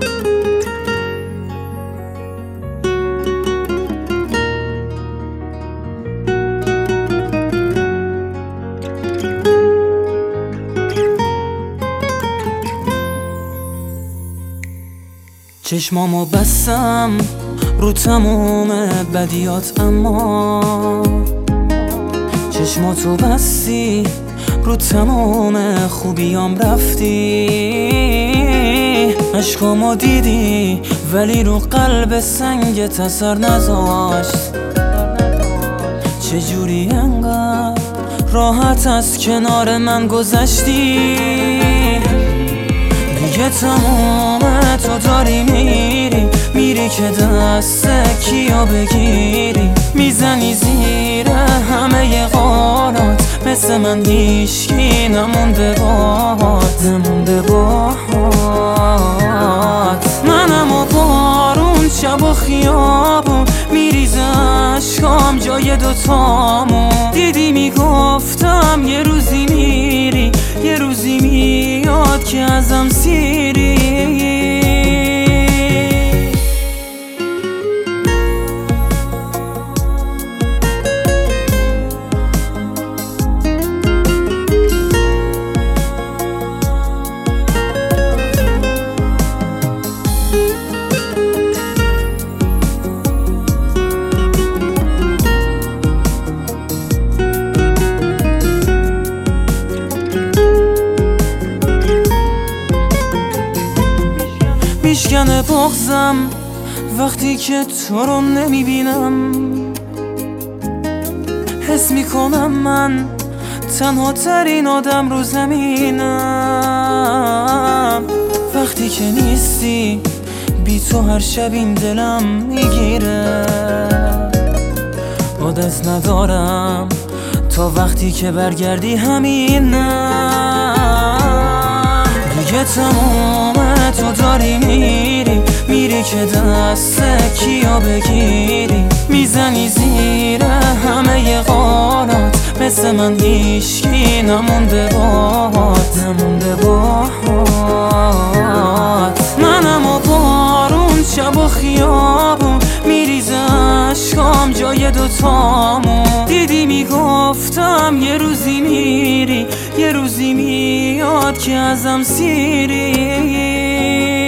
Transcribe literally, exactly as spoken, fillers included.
چشمامو بستم رو تموم بدیات، اما چشماتو بستی رو تموم خوبیام رفتی. عشقامو دیدی ولی رو قلب سنگت اثر نذاشت. چجوری انقدر راحت از کنار من گذشتی؟ دیگه تمام تو داری میری، میری که دست کیا بگیری، میزنی زیر همه قارات، مثل من هیچکی نمونده باهات، نمونده باهات. منم و بارون شب و خیابون میریزه عشقام جای دوتامون. دیدی میگفتم یه روزی میری، یه روزی میاد که ازم سیری. میشکنه بغضم وقتی که تو رو نمیبینم. حس میکنم من تنها ترین آدم رو زمینم. وقتی که نیستی بی تو هر شب این دلم میگیره. عادت ندارم تا وقتی که برگردی همینم. دیگه تمام تو داری میری، میری که دست کیا بگیری، میزنی زیر همه قارات، مثل من هیچکی نمونده باهات، نمونده باهات. منم و بارون شب و خیابون میریزه عشقام جای دوتامون. دیدی میگفتم یه روزی میری، یه روزی میاد که ازم سیری.